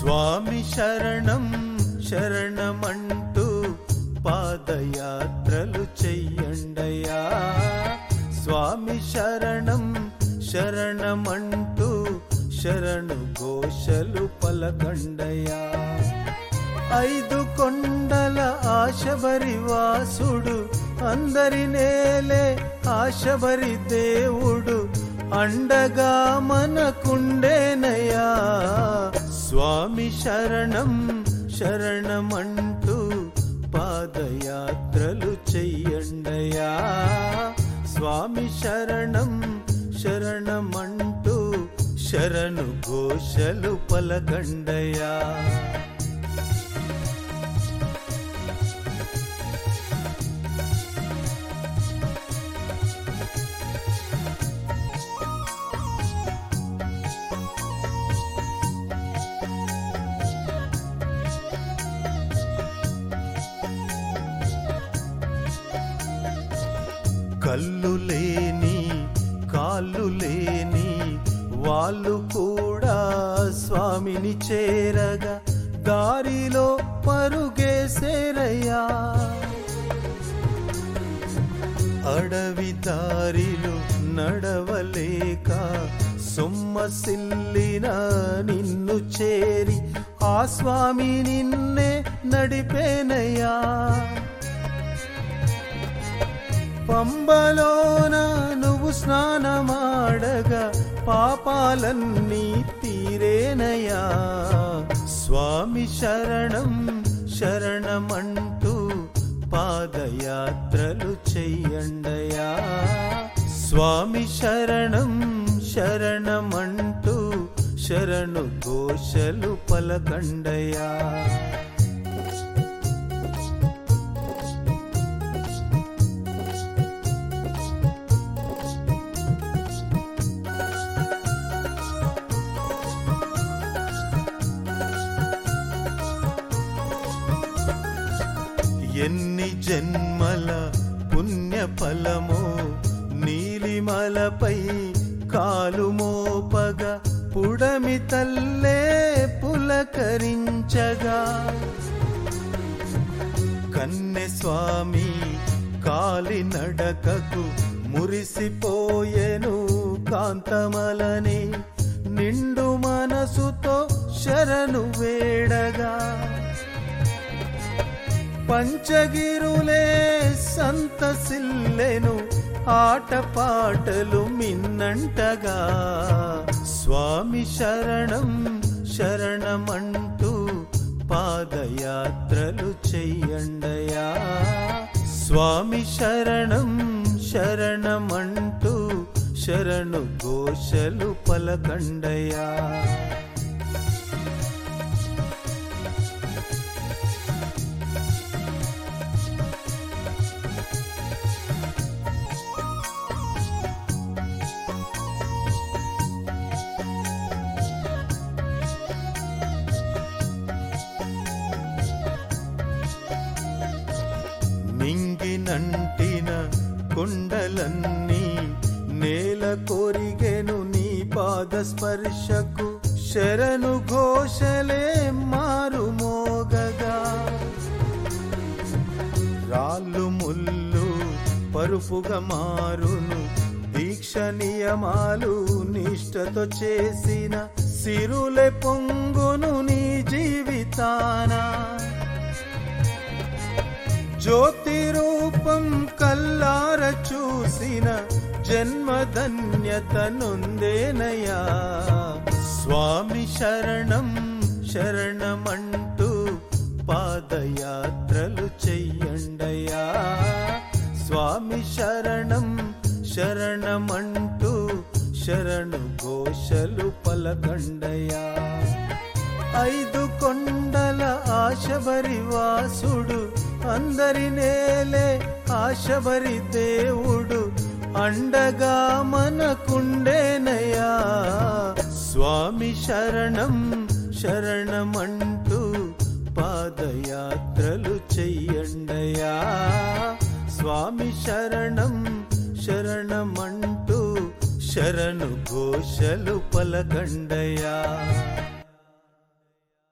స్వామి శరణం శరణమంటూ పాదయాత్రలు చెయ్యండయా. స్వామి శరణం శరణమంటూ శరణు ఘోషలు పలకండయా. 5 కొండల ఆశబరి వాసుడు, అందరి నేలే ఆశబరి దేవుడు, అండగా మనకుండేనయా. స్వామి శరణం శరణమంటూ పాదయాత్రలు చెయ్యండయా. స్వామి శరణం శరణమంటూ శరణు ఘోషలు పలకండయా. కళ్ళు లేని కాళ్ళు లేని వాళ్ళు కూడా స్వామిని చేరగా దారిలో పరుగేసేరయ్యా. అడవి దారిలో నడవలేక సొమ్మసిల్లిన నిన్ను చేరి ఆ స్వామి నిన్నే నడిపేనయ్యా. పంబలోన నువ్వు స్నానమాడగా పాపాలన్నీ తీరేనయా. స్వామి శరణం శరణమంటూ పాదయాత్రలు చెయ్యండయా. స్వామి శరణం శరణమంటూ శరణు ఘోషలు పలకండయా. ఎన్ని జన్మల పుణ్య ఫలమో నీలిమలపై కాలు మోపగా పుడమి తల్లే పులకరించగా కన్నె స్వామి కాలి నడకకు మురిసిపోయెను కాంతమలని నిండు మనసుతో శరణు వేడగా పంచగిరులే సంతసిల్లెను ఆటపాటలు మిన్నంటగా. స్వామి శరణం శరణమంటూ పాదయాత్రలు చెయ్యండయా. స్వామి శరణం శరణమంటూ శరణు ఘోషలు పలకండయా. నింగినంటిన కొండలన్నీ నేల కొరిగెను నీ పాద స్పర్శకు శరణు ఘోషలే మారుమోగగా. రాళ్ళు ముళ్ళు పరుపుగా మారును దీక్ష నియమాలు నిష్ఠతో చేసిన సిరులే పొంగును నీ జీవితాన. జ్యోతి రూపం కల్లార చూసిన జన్మధన్యత నొందేనయా. స్వామి శరణం శరణమంటూ పాదయాత్రలు చెయ్యండయా. స్వామి శరణం శరణమంటూ శరణు ఘోషలు పలకండయా. 5 కొండల ఆశబరి వాసుడు, అందరి నేలే ఆశబరి దేవుడు, అండగా మనకుండేనయా. స్వామి శరణం శరణమంటూ పాదయాత్రలు చెయ్యండయా. స్వామి శరణం శరణమంటూ శరణు ఘోషలు పలకండయా.